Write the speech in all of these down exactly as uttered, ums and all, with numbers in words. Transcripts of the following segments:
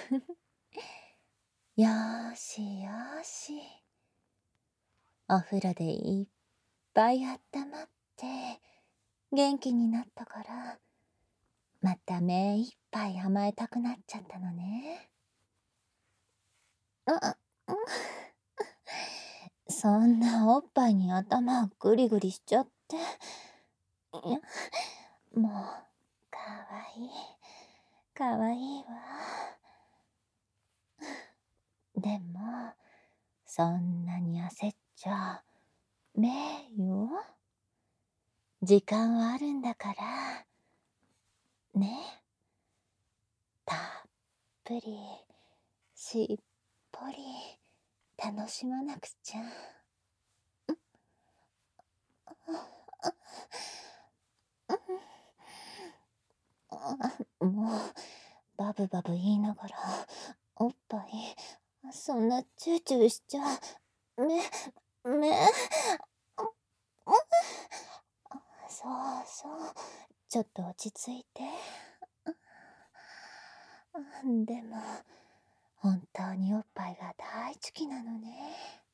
よーしよーし。お風呂でいっぱいあったまって、元気になったから、また目いっぱい甘えたくなっちゃったのね。あ、うん。そんなおっぱいに頭をグリグリしちゃって。いや、もう、かわいい。かわいいわ。でも、そんなに焦っちゃ、めいよ。時間はあるんだから、ね。たっぷり、しっぽり、楽しまなくちゃ。もう、バブバブ言いながら、おっぱい、そんなチューチューしちゃ、め、め、そうそう、ちょっと落ち着いて。でも、本当におっぱいが大好きなのね。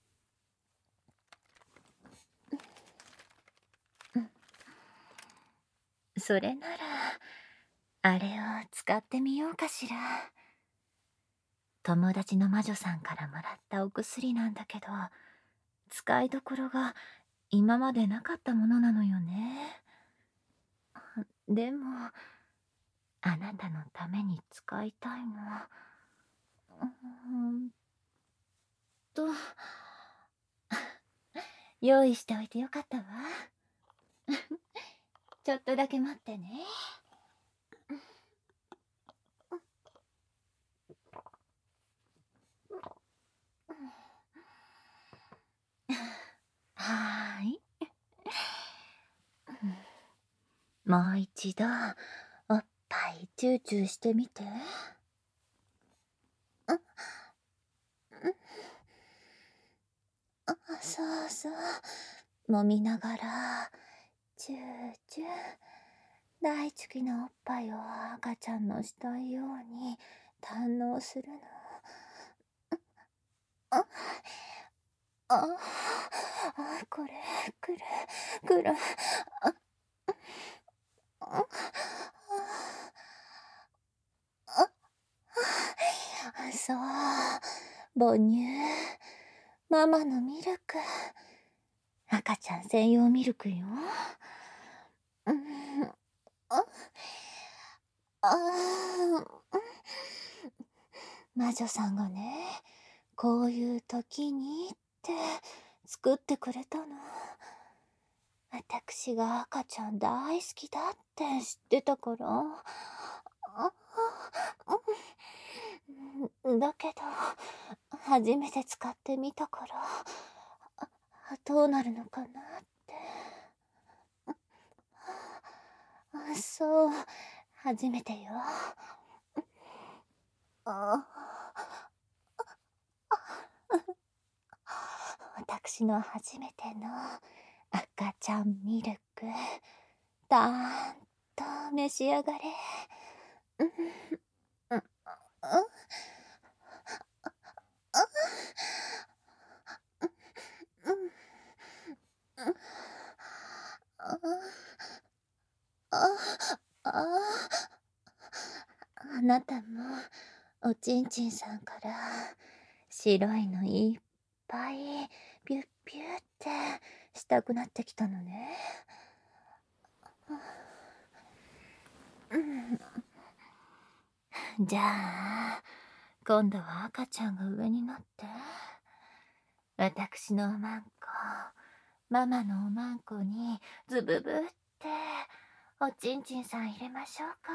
それなら、あれを使ってみようかしら。友達の魔女さんからもらったお薬なんだけど、使いどころが今までなかったものなのよね。でも、あなたのために使いたいの。うーんと、用意しておいてよかったわ。ちょっとだけ待ってね。はーい。もう一度、おっぱいチューチューしてみて。あ、あ、そうそう。揉みながら、チューチュー。大好きなおっぱいを赤ちゃんのしたいように堪能するの。あ、あ、あ、これ、くる、くる。あ、あ、あ、あ、そう。母乳。ママのミルク。赤ちゃん専用ミルクよ。うん、あ、あー、魔女さんがね、こういう時にって作ってくれたの。私が赤ちゃん大好きだって知ってたから。あ、うん、だけど、初めて使ってみたから、あ、どうなるのかなって。あ、そう、初めてよ。あ、私の初めての赤ちゃんミルク、たーんと召し上がれ。うん、うん、うん、うん、うん、あ、あ、あ、あなたもおちんちんさんから白いのいっぱいピュッピュッってしたくなってきたのね。うん、じゃあ今度は赤ちゃんが上になって、私のおまんこ、ママのおまんこにズブブっておちんちんさん入れましょうか。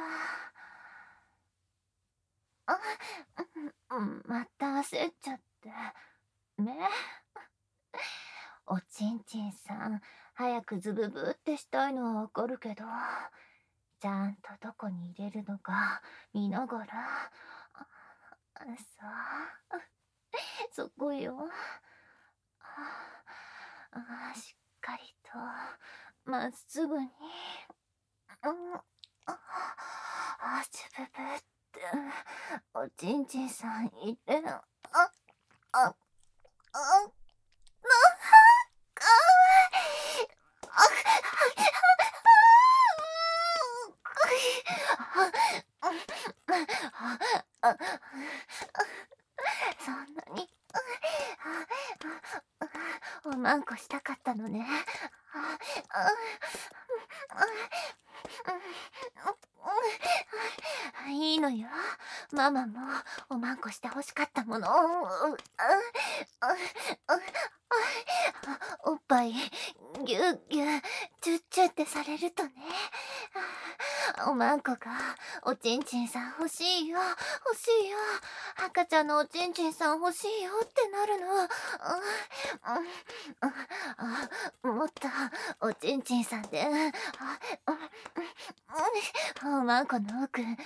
あ、うん、また焦っちゃって。ね。おちんちんさん、早くズブブってしたいのはわかるけど、ちゃんとどこに入れるのか見ながら、あ、そう、そこよ。ああ、しっかりと、まっすぐに。うん、ああ、ズブブって、 おちんちんさんいる。あ、あ、あ、あ、そんなにおまんこしたかったのね。いいのよ。ママもおまんこしてほしかったもの。おっぱいぎゅうぎゅうチュッチュってされるとね、おまんこがおちんちんさん欲しいよ欲しいよ、赤ちゃんのおちんちんさん欲しいよってなるの。もっとおちんちんさんでおまんこの奥、子宮に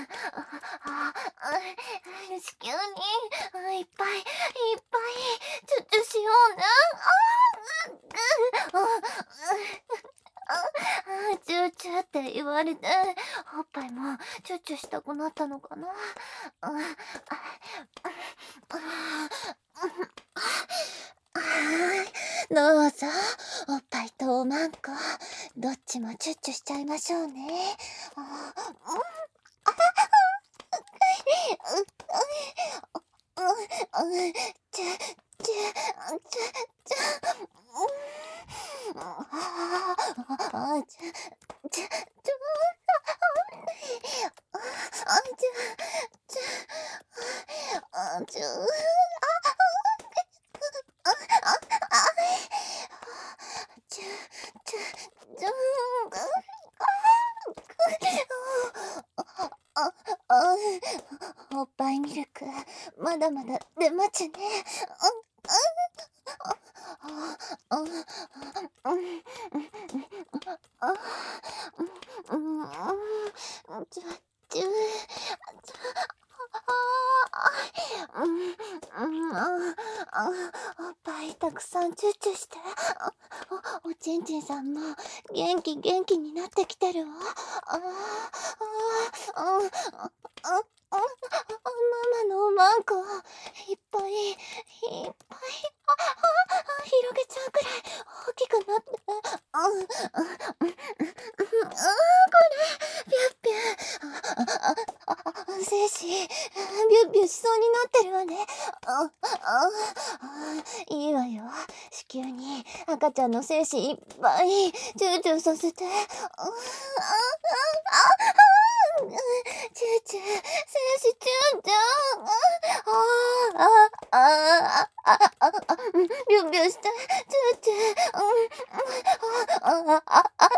いっぱいいっぱいチュッチュしようね。チューチューって言われて、おっぱいもチュッチュしたくなったのかな。どうぞ、おっぱいとおまんこどっちもチュッチュしちゃいましょうね。チュチュチュチュあちゅちゅちゅあちゅちゅあちゅちゅちゅちゅおっぱいミルクまだまだ出待ちね。ちゅちゅおっぱいたくさんチュッチュして、おおちんちんさんも元気元気になってきてるわ。ああああママのおまんこいっぱいいっぱい広げちゃうくらい大きくなって、うんこれビュッビュッ精子ビュッビュッしそうになってるわね。いいわよ、子宮に赤ちゃんの精子いっぱいチューチューさせて。チューチュー精子チューチューああああああビュッビュッしてチューチューああああ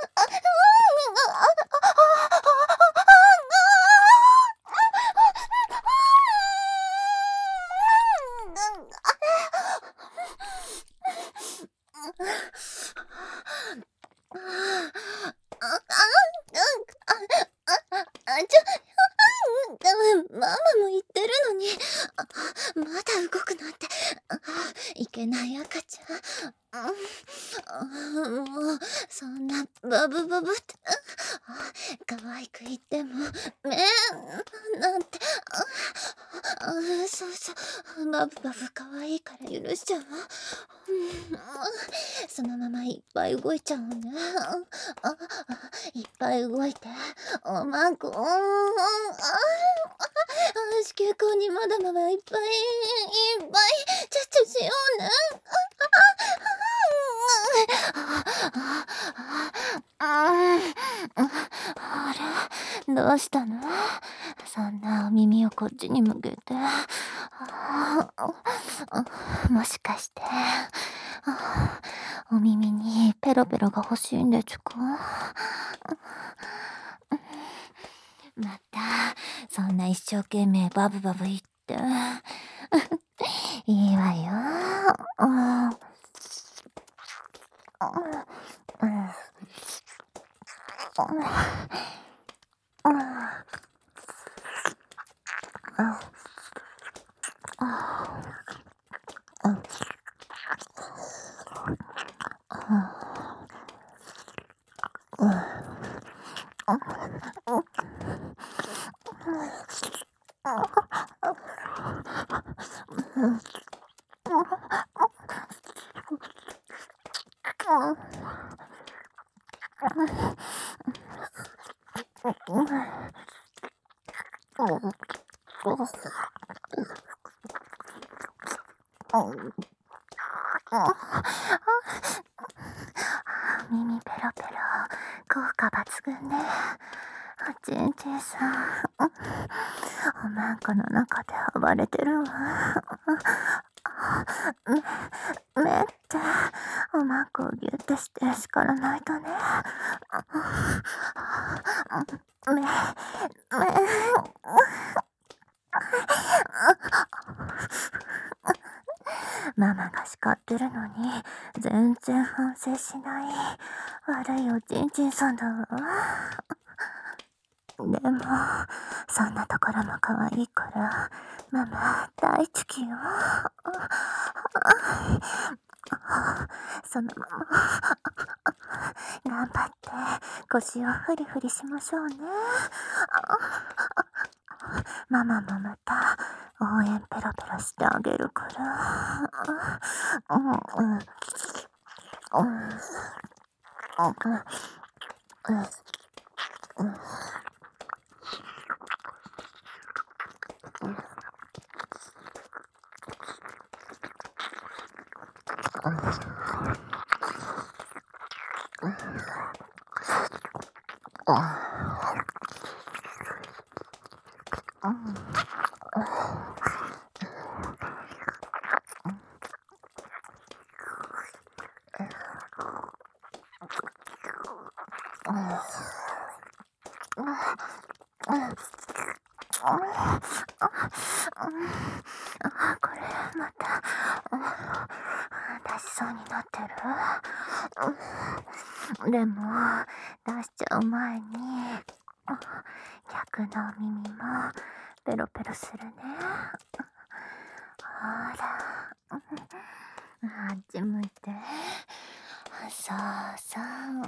ママも言ってるのにまだ動くなんていけない赤ちゃん。もうそんなバブバブって可愛く言ってもねえなんて、そうそうバブバブ可愛いから許しちゃうわ。そのままいっぱい動いちゃうね。いっぱい動いておまんこ子宮口にまだまだいっぱいいっぱいチュッチュしようね。あれどうしたの、そんなお耳をこっちに向けて。もしかしてお耳にペロペロが欲しいんでちゅか。またそんな一生懸命バブバブ言っていいわよ。 耳ペロペロ、効果抜群ね。ちんちんさん、おまんこの中で暴れてるわ。め、めっておまんこをギュッてして叱らないとね。め、め、ママが叱ってるのに全然反省しない悪いおちんちんさんだわ。でもそんなところも可愛いからママ大好きよ。そのまま頑張って腰をフリフリしましょうね。ママもまた応援ペロペロしてあげるから。うんうんうんうんうんあ、これまた出しそうになってる。でも出しちゃう前に逆の耳もペロペロするね。ほら、あっち向いて。そうそう、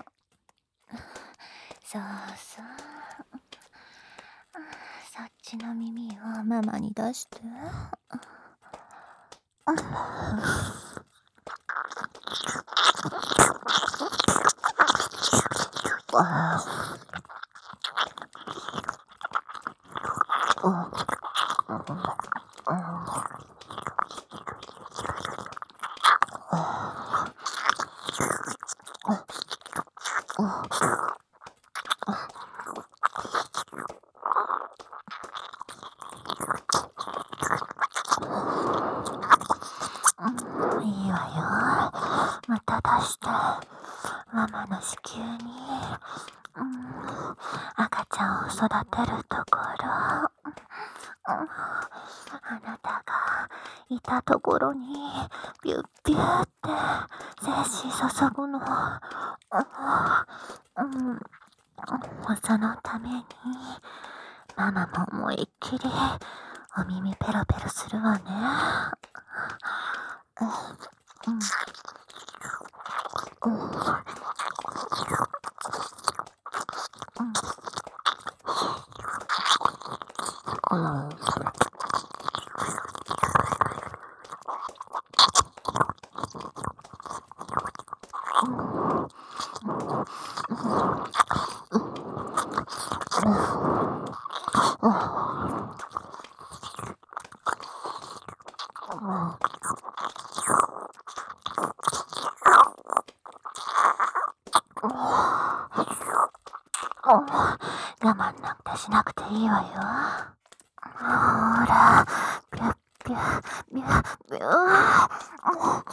そうそう、そっちの耳をママに出して。いいわよ。また出して。ママの子宮に、うん、赤ちゃんを育てるところ、うん、あなたがいたところにビュッビューって精子注ぐの、うん、そのためにママも思いっきりお耳ペロペロするわね。うんうんうん我慢なんてしなくていいわよ。ほら、ピュッピュッピュッピュッ。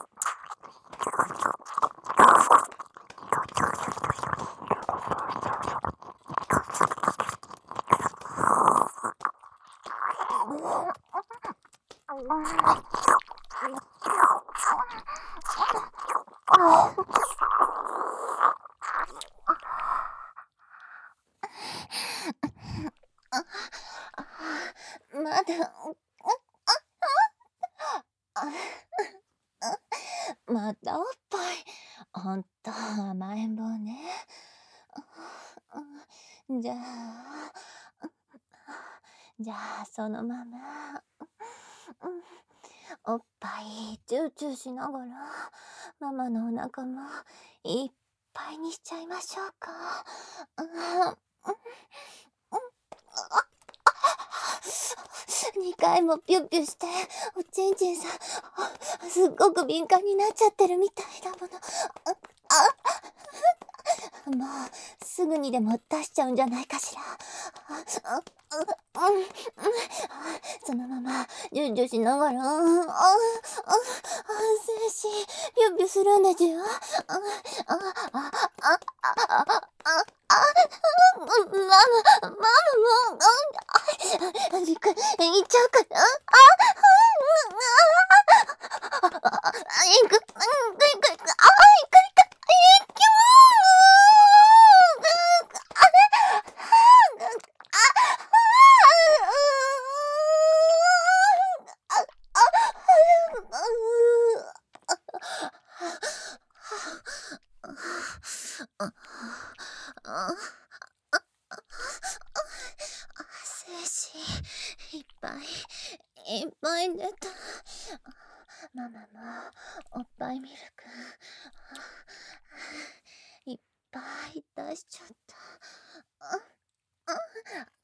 まだ、またおっぱい。ほんと甘えん坊ね。じゃあ、 じゃあそのまま、うん、おっぱいチューチューしながらママのお腹もいっぱいにしちゃいましょうか。うん、うん、にかいもピュッピュして、おちんちんさん、すっごく敏感になっちゃってるみたいだもの。あ、もうすぐにでも出しちゃうんじゃないかしら。あ、あ、うん、うん、そのままジュンジュしながら、あ、あ、あ、精子ピュッピュするんでちゅよ。あ、あ、あ、あ、あ、あ、あ、ママ、ママもう、あ、びっくり、行っちゃうかな。あ、あ、あ、あ、あ、いく、いく、いく、あ、いく、いく、いき精子いっぱいいっぱい出た。ママもおっぱいミルクいっぱい出しちゃった。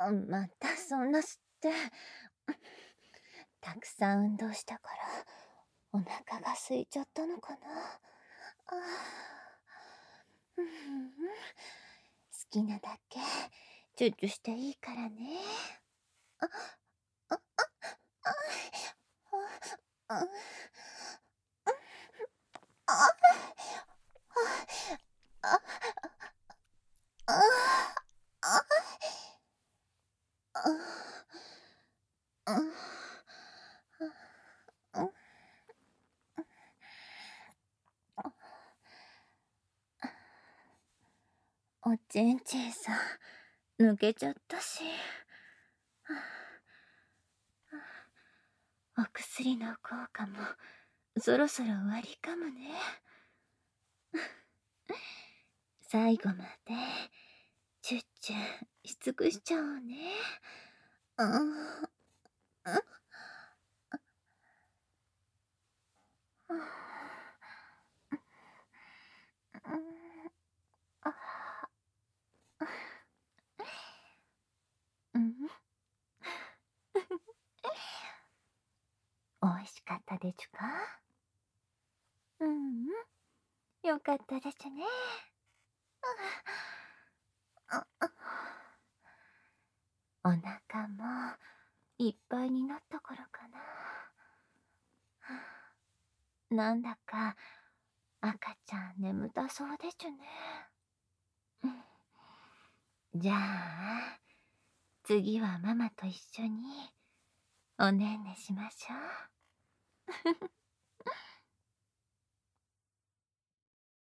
あ、またそんな吸ってたくさん運動したからお腹が空いちゃったのかな。あ、うん、好きなだけチュッチュしていいからね。あ、あ、あ、あ、あ、あ、あ、あ、あ、あ、あ、あ、あ、おちんちんさん抜けちゃったし、お薬の効果もそろそろ終わりかもね。最後までチュッチュし尽くしちゃおうね。うん、うん、うん、おいしかったでちゅか。うん、うん、よかったですね。お腹もいっぱいになったからかな。なんだか赤ちゃん眠たそうでちゅね。じゃあ次はママと一緒におねんねしましょう。